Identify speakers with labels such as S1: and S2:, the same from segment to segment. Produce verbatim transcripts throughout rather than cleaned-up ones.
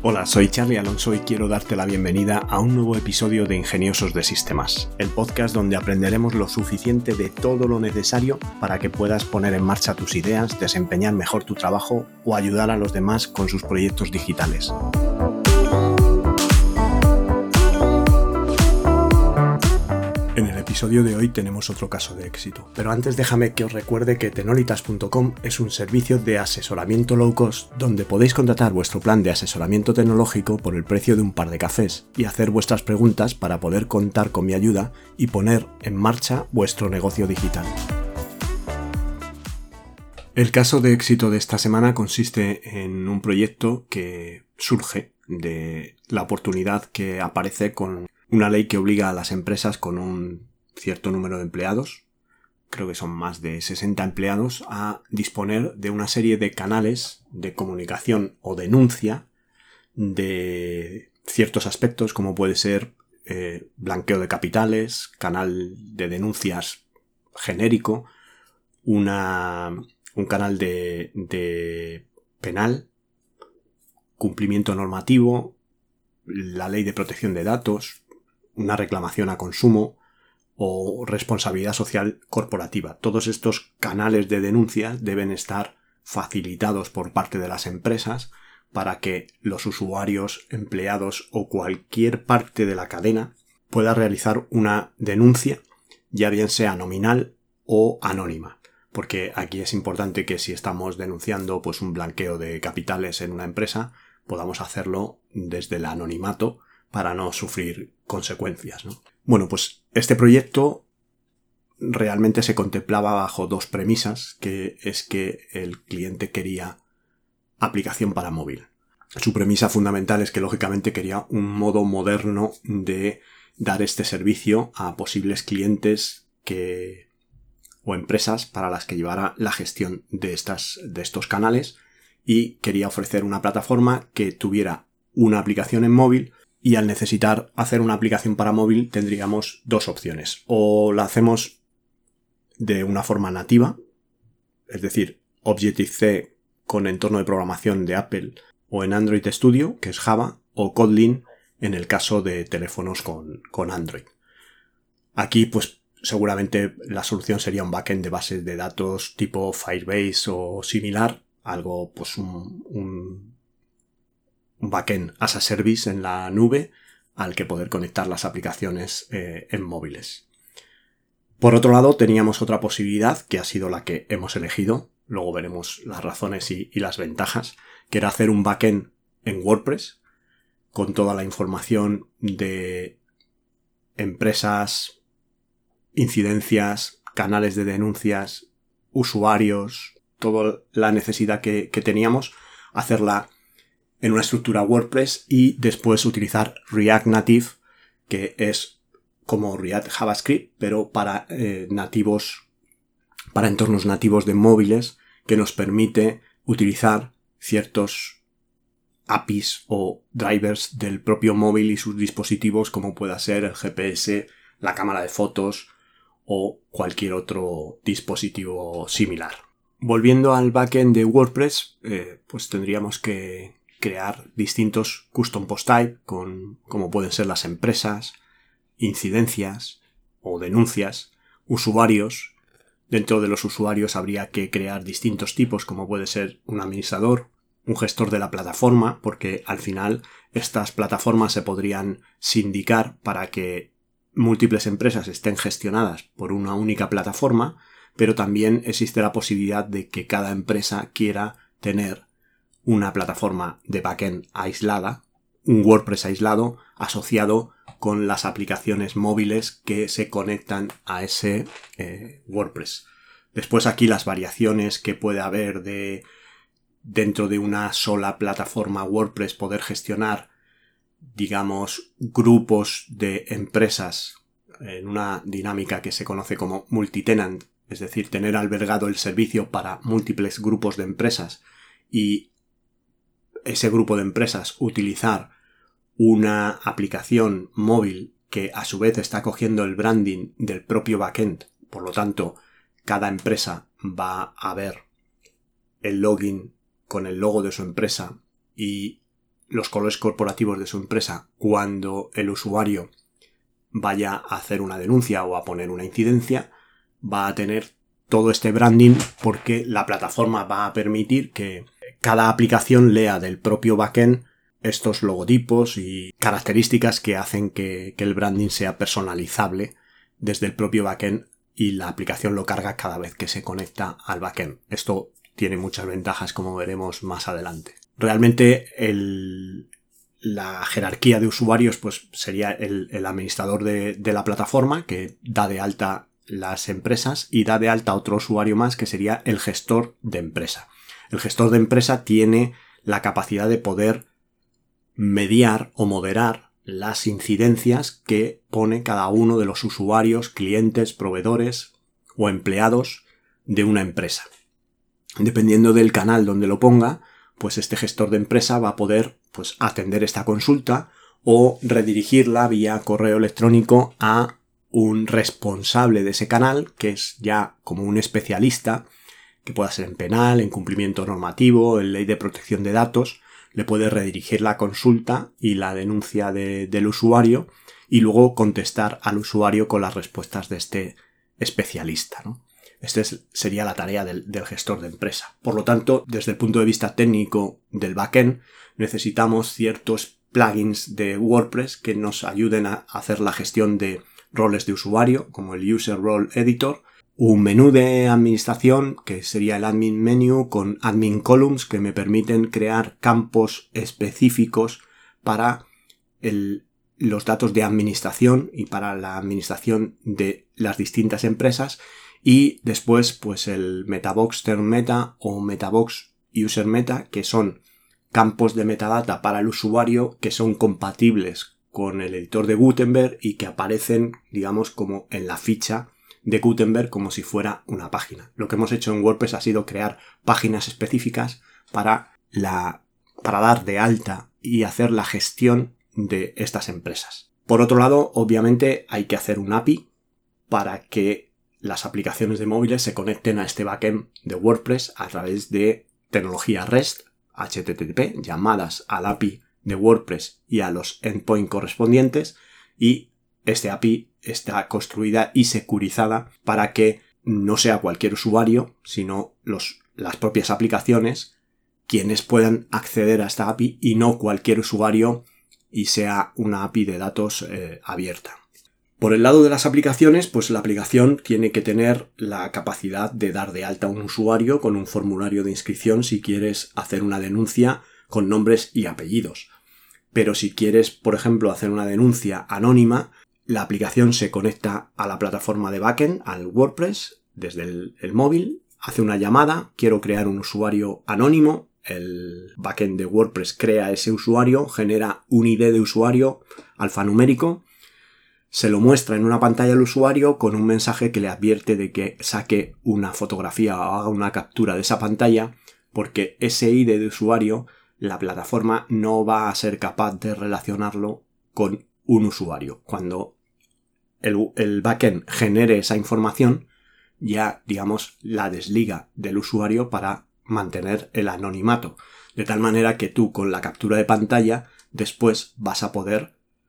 S1: Hola, soy Charlie Alonso y quiero darte la bienvenida a un nuevo episodio de Ingeniosos de Sistemas, el podcast donde aprenderemos lo suficiente de todo lo necesario para que puedas poner en marcha tus ideas, desempeñar mejor tu trabajo o ayudar a los demás con sus proyectos digitales. En el episodio de hoy tenemos otro caso de éxito, pero antes déjame que os recuerde que tenolitas punto com es un servicio de asesoramiento low cost donde podéis contratar vuestro plan de asesoramiento tecnológico por el precio de un par de cafés y hacer vuestras preguntas para poder contar con mi ayuda y poner en marcha vuestro negocio digital. El caso de éxito de esta semana consiste en un proyecto que surge de la oportunidad que aparece con una ley que obliga a las empresas con un cierto número de empleados, creo que son más de sesenta empleados, a disponer de una serie de canales de comunicación o denuncia de ciertos aspectos como puede ser eh, blanqueo de capitales, canal de denuncias genérico, una, un canal de, de penal, cumplimiento normativo, la ley de protección de datos, una reclamación a consumo o responsabilidad social corporativa. Todos estos canales de denuncia deben estar facilitados por parte de las empresas para que los usuarios, empleados o cualquier parte de la cadena pueda realizar una denuncia, ya bien sea nominal o anónima. Porque aquí es importante que si estamos denunciando pues un blanqueo de capitales en una empresa, podamos hacerlo desde el anonimato para no sufrir consecuencias, ¿no? Bueno, pues este proyecto realmente se contemplaba bajo dos premisas, que es que el cliente quería aplicación para móvil. Su premisa fundamental es que lógicamente quería un modo moderno de dar este servicio a posibles clientes que o empresas para las que llevara la gestión de estas de estos canales y quería ofrecer una plataforma que tuviera una aplicación en móvil. Y al necesitar hacer una aplicación para móvil tendríamos dos opciones. O la hacemos de una forma nativa, es decir, Objective-C con entorno de programación de Apple o en Android Studio, que es Java, o Kotlin en el caso de teléfonos con, con Android. Aquí pues seguramente la solución sería un backend de bases de datos tipo Firebase o similar, algo pues un... un un backend as a service en la nube al que poder conectar las aplicaciones eh, en móviles. Por otro lado, teníamos otra posibilidad que ha sido la que hemos elegido, luego veremos las razones y, y las ventajas, que era hacer un backend en WordPress con toda la información de empresas, incidencias, canales de denuncias, usuarios, toda la necesidad que, que teníamos, hacerla en una estructura WordPress y después utilizar React Native, que es como React JavaScript, pero para eh, nativos, para entornos nativos de móviles, que nos permite utilizar ciertos A P Is o drivers del propio móvil y sus dispositivos, como pueda ser el G P S, la cámara de fotos o cualquier otro dispositivo similar. Volviendo al backend de WordPress, eh, pues tendríamos que crear distintos custom post type con, como pueden ser las empresas, incidencias o denuncias, usuarios. Dentro de los usuarios habría que crear distintos tipos como puede ser un administrador, un gestor de la plataforma, porque al final estas plataformas se podrían sindicar para que múltiples empresas estén gestionadas por una única plataforma, pero también existe la posibilidad de que cada empresa quiera tener una plataforma de backend aislada, un WordPress aislado asociado con las aplicaciones móviles que se conectan a ese eh, WordPress. Después aquí las variaciones que puede haber de dentro de una sola plataforma WordPress poder gestionar, digamos, grupos de empresas en una dinámica que se conoce como multitenant, es decir, tener albergado el servicio para múltiples grupos de empresas y ese grupo de empresas utilizar una aplicación móvil que a su vez está cogiendo el branding del propio backend. Por lo tanto, cada empresa va a ver el login con el logo de su empresa y los colores corporativos de su empresa cuando el usuario vaya a hacer una denuncia o a poner una incidencia, va a tener todo este branding porque la plataforma va a permitir que cada aplicación lea del propio backend estos logotipos y características que hacen que, que el branding sea personalizable desde el propio backend y la aplicación lo carga cada vez que se conecta al backend. Esto tiene muchas ventajas, como veremos más adelante. Realmente el, la jerarquía de usuarios pues sería el, el administrador de, de la plataforma, que da de alta las empresas y da de alta otro usuario más, que sería el gestor de empresa. El gestor de empresa tiene la capacidad de poder mediar o moderar las incidencias que pone cada uno de los usuarios, clientes, proveedores o empleados de una empresa. Dependiendo del canal donde lo ponga, pues este gestor de empresa va a poder pues, atender esta consulta o redirigirla vía correo electrónico a un responsable de ese canal, que es ya como un especialista, que pueda ser en penal, en cumplimiento normativo, en ley de protección de datos. Le puede redirigir la consulta y la denuncia de, del usuario y luego contestar al usuario con las respuestas de este especialista, ¿no? Esta es, sería la tarea del, del gestor de empresa. Por lo tanto, desde el punto de vista técnico del backend, necesitamos ciertos plugins de WordPress que nos ayuden a hacer la gestión de roles de usuario, como el User Role Editor, un menú de administración que sería el Admin Menu con Admin Columns que me permiten crear campos específicos para el, los datos de administración y para la administración de las distintas empresas, y después pues el Metabox Term Meta o Metabox User Meta, que son campos de metadata para el usuario que son compatibles con el editor de Gutenberg y que aparecen, digamos, como en la ficha de Gutenberg como si fuera una página. Lo que hemos hecho en WordPress ha sido crear páginas específicas para, la, para dar de alta y hacer la gestión de estas empresas. Por otro lado, obviamente hay que hacer un A P I para que las aplicaciones de móviles se conecten a este backend de WordPress a través de tecnología REST, H T T P, llamadas al A P I de WordPress y a los endpoints correspondientes, y este A P I está construida y securizada para que no sea cualquier usuario, sino los, las propias aplicaciones quienes puedan acceder a esta A P I y no cualquier usuario, y sea una A P I de datos eh, abierta. Por el lado de las aplicaciones, pues la aplicación tiene que tener la capacidad de dar de alta a un usuario con un formulario de inscripción si quieres hacer una denuncia con nombres y apellidos. Pero si quieres, por ejemplo, hacer una denuncia anónima, la aplicación se conecta a la plataforma de backend, al WordPress, desde el, el móvil, hace una llamada, quiero crear un usuario anónimo, el backend de WordPress crea ese usuario, genera un I D de usuario alfanumérico, se lo muestra en una pantalla al usuario con un mensaje que le advierte de que saque una fotografía o haga una captura de esa pantalla, porque ese I D de usuario la plataforma no va a ser capaz de relacionarlo con un usuario. Cuando el, el backend genere esa información, ya, digamos, la desliga del usuario para mantener el anonimato. De tal manera que tú, con la captura de pantalla, después vas a poder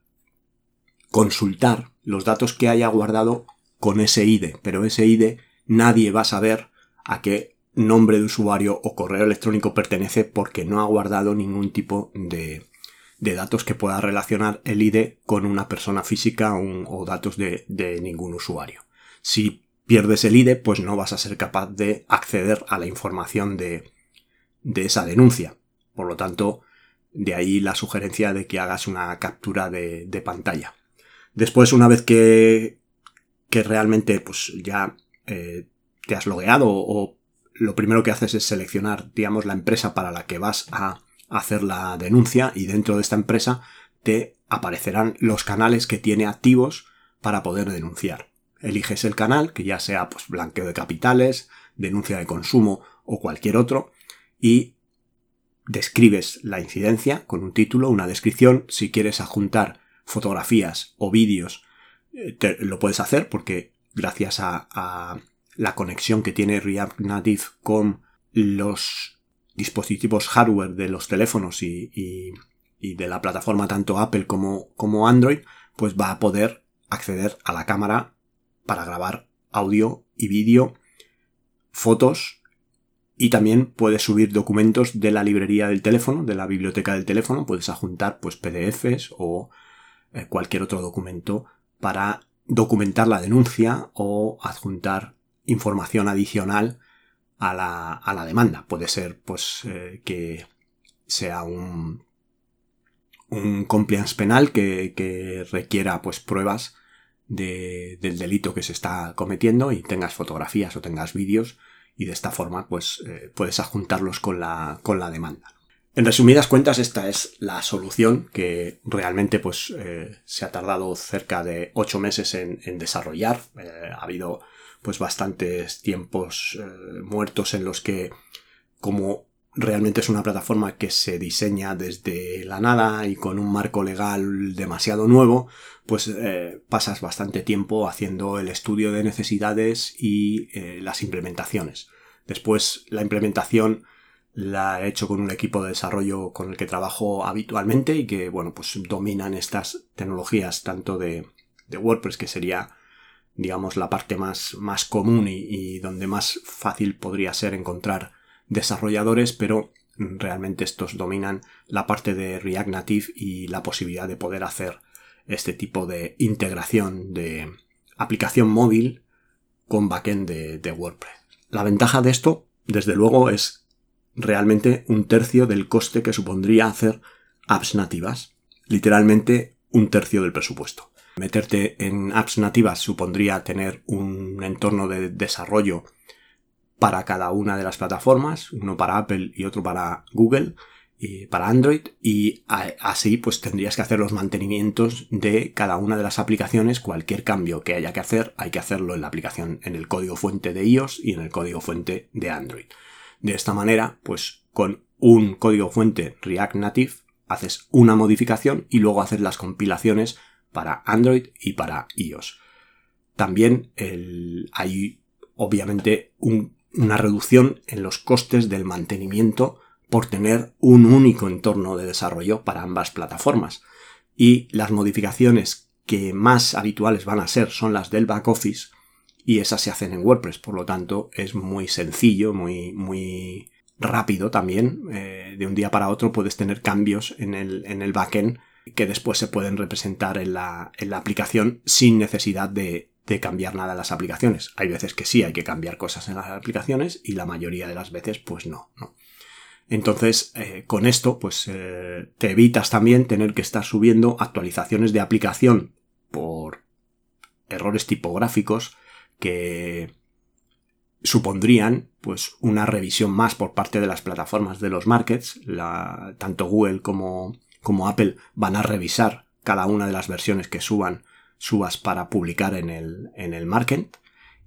S1: consultar los datos que haya guardado con ese I D. Pero ese I D nadie va a saber a qué nombre de usuario o correo electrónico pertenece, porque no ha guardado ningún tipo de, de datos que pueda relacionar el I D con una persona física un, o datos de, de ningún usuario. Si pierdes el I D, pues no vas a ser capaz de acceder a la información de, de esa denuncia. Por lo tanto, de ahí la sugerencia de que hagas una captura de, de pantalla. Después, una vez que, que realmente pues ya eh, te has logueado, o lo primero que haces es seleccionar, digamos, la empresa para la que vas a hacer la denuncia, y dentro de esta empresa te aparecerán los canales que tiene activos para poder denunciar. Eliges el canal, que ya sea pues blanqueo de capitales, denuncia de consumo o cualquier otro, y describes la incidencia con un título, una descripción. Si quieres adjuntar fotografías o vídeos, te, lo puedes hacer, porque gracias a, a la conexión que tiene React Native con los dispositivos hardware de los teléfonos y, y y de la plataforma tanto Apple como, como Android, pues va a poder acceder a la cámara para grabar audio y vídeo, fotos, y también puedes subir documentos de la librería del teléfono, de la biblioteca del teléfono. Puedes adjuntar pues P D Efes o eh, cualquier otro documento para documentar la denuncia o adjuntar información adicional a la, a la demanda. Puede ser pues eh, que sea un, un compliance penal que, que requiera pues pruebas de, del delito que se está cometiendo y tengas fotografías o tengas vídeos, y de esta forma pues eh, puedes adjuntarlos con la, con la demanda. En resumidas cuentas, esta es la solución que realmente pues eh, se ha tardado cerca de ocho meses en, en desarrollar. Eh, ha habido pues bastantes tiempos eh, muertos en los que, como realmente es una plataforma que se diseña desde la nada y con un marco legal demasiado nuevo, pues eh, pasas bastante tiempo haciendo el estudio de necesidades y eh, las implementaciones. Después, la implementación la he hecho con un equipo de desarrollo con el que trabajo habitualmente y que, bueno, pues dominan estas tecnologías tanto de, de WordPress, que sería, digamos, la parte más, más común y, y donde más fácil podría ser encontrar desarrolladores, pero realmente estos dominan la parte de React Native y la posibilidad de poder hacer este tipo de integración de aplicación móvil con backend de, de WordPress. La ventaja de esto, desde luego, es realmente un tercio del coste que supondría hacer apps nativas. Literalmente un tercio del presupuesto. Meterte en apps nativas supondría tener un entorno de desarrollo para cada una de las plataformas, uno para Apple y otro para Google y para Android, y así pues tendrías que hacer los mantenimientos de cada una de las aplicaciones. Cualquier cambio que haya que hacer, hay que hacerlo en la aplicación, en el código fuente de iOS y en el código fuente de Android. De esta manera, pues con un código fuente React Native haces una modificación y luego haces las compilaciones para Android y para iOS. También el, hay obviamente un una reducción en los costes del mantenimiento por tener un único entorno de desarrollo para ambas plataformas. Y las modificaciones que más habituales van a ser son las del back office, y esas se hacen en WordPress. Por lo tanto, es muy sencillo, muy, muy rápido también. Eh, de un día para otro puedes tener cambios en el, en el backend que después se pueden representar en la, en la aplicación sin necesidad de de cambiar nada en las aplicaciones. Hay veces que sí hay que cambiar cosas en las aplicaciones y la mayoría de las veces pues no, ¿no? Entonces, eh, con esto pues eh, te evitas también tener que estar subiendo actualizaciones de aplicación por errores tipográficos que supondrían pues una revisión más por parte de las plataformas de los markets. La, tanto Google como, como Apple van a revisar cada una de las versiones que suban subas para publicar en el, en el market,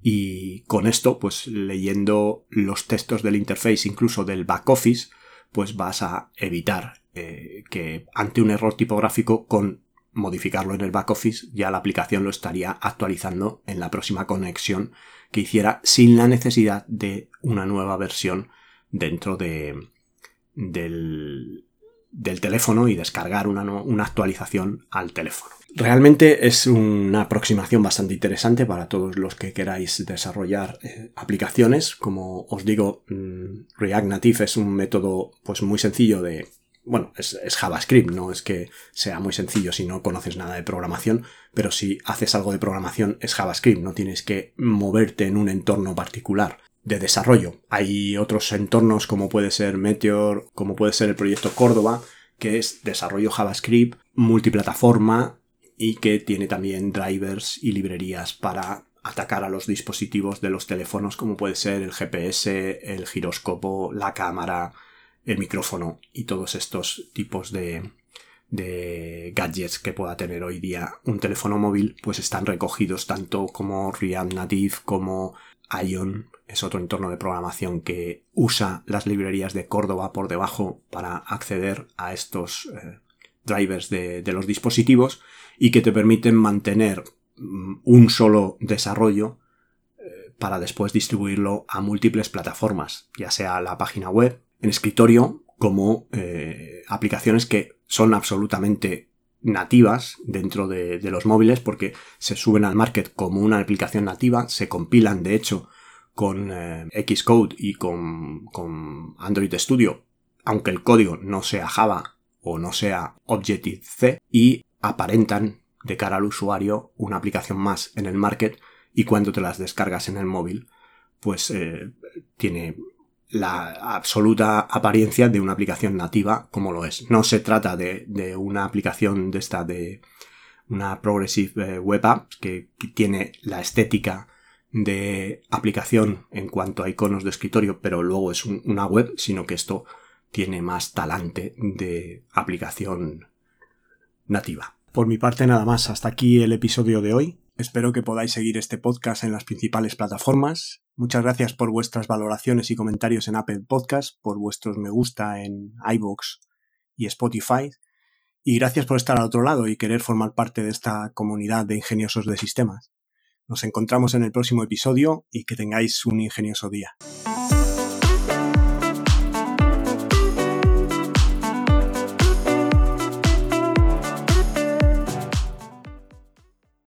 S1: y con esto, pues leyendo los textos del interface, incluso del back office, pues vas a evitar eh, que ante un error tipográfico, con modificarlo en el back office, ya la aplicación lo estaría actualizando en la próxima conexión que hiciera, sin la necesidad de una nueva versión dentro de, del, del teléfono y descargar una, una actualización al teléfono. Realmente es una aproximación bastante interesante para todos los que queráis desarrollar eh, aplicaciones. Como os digo, mmm, React Native es un método pues muy sencillo de... Bueno, es, es JavaScript, no es que sea muy sencillo si no conoces nada de programación, pero si haces algo de programación es JavaScript, no tienes que moverte en un entorno particular de desarrollo. Hay otros entornos como puede ser Meteor, como puede ser el proyecto Córdoba, que es desarrollo JavaScript, multiplataforma, y que tiene también drivers y librerías para atacar a los dispositivos de los teléfonos, como puede ser el G P S, el giróscopo, la cámara, el micrófono y todos estos tipos de, de gadgets que pueda tener hoy día un teléfono móvil, pues están recogidos tanto como React Native como Ion. Es otro entorno de programación que usa las librerías de Córdoba por debajo para acceder a estos eh, drivers de, de los dispositivos, y que te permiten mantener un solo desarrollo eh, para después distribuirlo a múltiples plataformas, ya sea la página web, en escritorio, como eh, aplicaciones que son absolutamente nativas dentro de, de los móviles porque se suben al market como una aplicación nativa, se compilan de hecho con eh, Xcode y con, con Android Studio, aunque el código no sea Java o no sea Objective-C, y aparentan de cara al usuario una aplicación más en el market, y cuando te las descargas en el móvil pues eh, tiene la absoluta apariencia de una aplicación nativa como lo es. No se trata de, de una aplicación de esta de una Progressive eh, Web App que, que tiene la estética de aplicación en cuanto a iconos de escritorio, pero luego es un, una web, sino que esto tiene más talante de aplicación nativa. Por mi parte nada más, hasta aquí el episodio de hoy. Espero que podáis seguir este podcast en las principales plataformas. Muchas gracias por vuestras valoraciones y comentarios en Apple Podcast, por vuestros me gusta en iVoox y Spotify. Y gracias por estar al otro lado y querer formar parte de esta comunidad de ingeniosos de sistemas. Nos encontramos en el próximo episodio y que tengáis un ingenioso día.